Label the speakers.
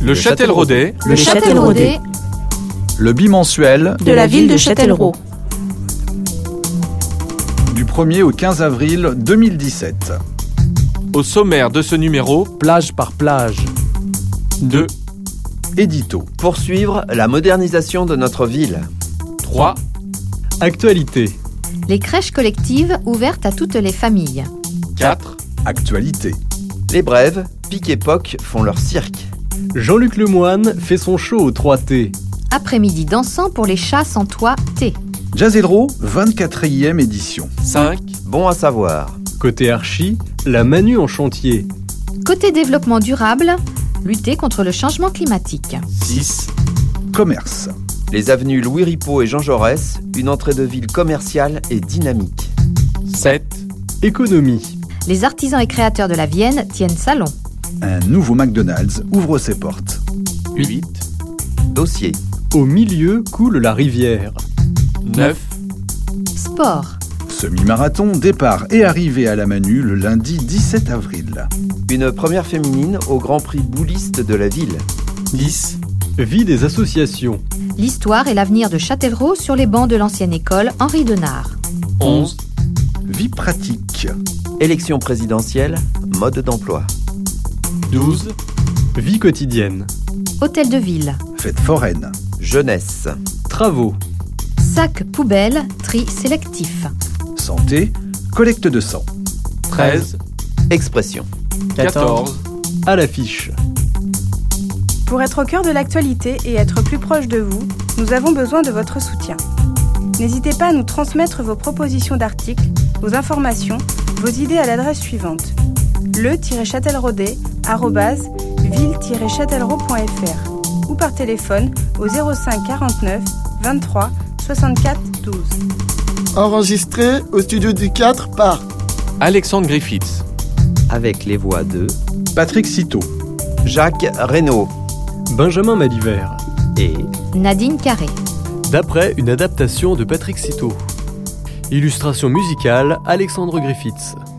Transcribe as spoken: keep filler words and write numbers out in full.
Speaker 1: Le Châtelleraudais.
Speaker 2: Le Châtelleraudais.
Speaker 3: Le bimensuel
Speaker 2: De la ville de Châtellerault.
Speaker 3: Du premier au quinze avril deux mille dix-sept.
Speaker 1: Au sommaire de ce numéro,
Speaker 4: Plage par plage.
Speaker 1: deux,
Speaker 3: Édito.
Speaker 5: Poursuivre la modernisation de notre ville.
Speaker 1: trois,
Speaker 4: Actualité.
Speaker 2: Les crèches collectives ouvertes à toutes les familles.
Speaker 1: quatre,
Speaker 3: Actualité.
Speaker 5: Les brèves, Pic et Poc font leur cirque.
Speaker 4: Jean-Luc Lemoine fait son show au trois T.
Speaker 2: Après-midi dansant pour les chats sans toit T.
Speaker 3: Jazzedro, vingt-quatrième édition.
Speaker 1: cinq,
Speaker 5: Bon à savoir.
Speaker 4: Côté archi, la Manu en chantier.
Speaker 2: Côté développement durable, lutter contre le changement climatique.
Speaker 1: six,
Speaker 3: Commerce.
Speaker 5: Les avenues Louis Ripaud et Jean Jaurès, une entrée de ville commerciale et dynamique.
Speaker 1: sept,
Speaker 4: Économie.
Speaker 2: Les artisans et créateurs de la Vienne tiennent salon.
Speaker 3: Un nouveau McDonald's ouvre ses portes.
Speaker 1: huit,
Speaker 5: Dossier.
Speaker 4: Au milieu coule la rivière.
Speaker 1: neuf,
Speaker 2: Sport.
Speaker 3: Semi-marathon, départ et arrivée à la Manu le lundi dix-sept avril.
Speaker 5: Une première féminine au Grand Prix bouliste de la ville.
Speaker 1: dix,
Speaker 4: Vie des associations.
Speaker 2: L'histoire et l'avenir de Châtellerault sur les bancs de l'ancienne école Henri Denard.
Speaker 1: onze,
Speaker 3: Vie pratique.
Speaker 5: Élection présidentielle, mode d'emploi.
Speaker 1: douze,
Speaker 4: Vie quotidienne.
Speaker 2: Hôtel de ville.
Speaker 3: Fête foraine.
Speaker 5: Jeunesse.
Speaker 4: Travaux.
Speaker 2: Sac poubelle, tri sélectif.
Speaker 3: Santé. Collecte de sang.
Speaker 1: treize,
Speaker 5: Expression.
Speaker 1: quatorze,
Speaker 4: À l'affiche.
Speaker 6: Pour être au cœur de l'actualité et être plus proche de vous, nous avons besoin de votre soutien. N'hésitez pas à nous transmettre vos propositions d'articles, vos informations, vos idées à l'adresse suivante: le-châtelleraudais arobase ville-châtellerault point fr ou par téléphone au zéro cinq quarante-neuf vingt-trois soixante-quatre douze.
Speaker 7: Enregistré au studio du quatre par
Speaker 1: Alexandre Griffiths.
Speaker 5: Avec les voix de
Speaker 3: Patrick Citeau.
Speaker 5: Jacques Reynaud
Speaker 4: Benjamin Malivert.
Speaker 5: et
Speaker 2: Nadine Carré.
Speaker 4: D'après une adaptation de Patrick Citeau. Illustration musicale, Alexandre Griffiths.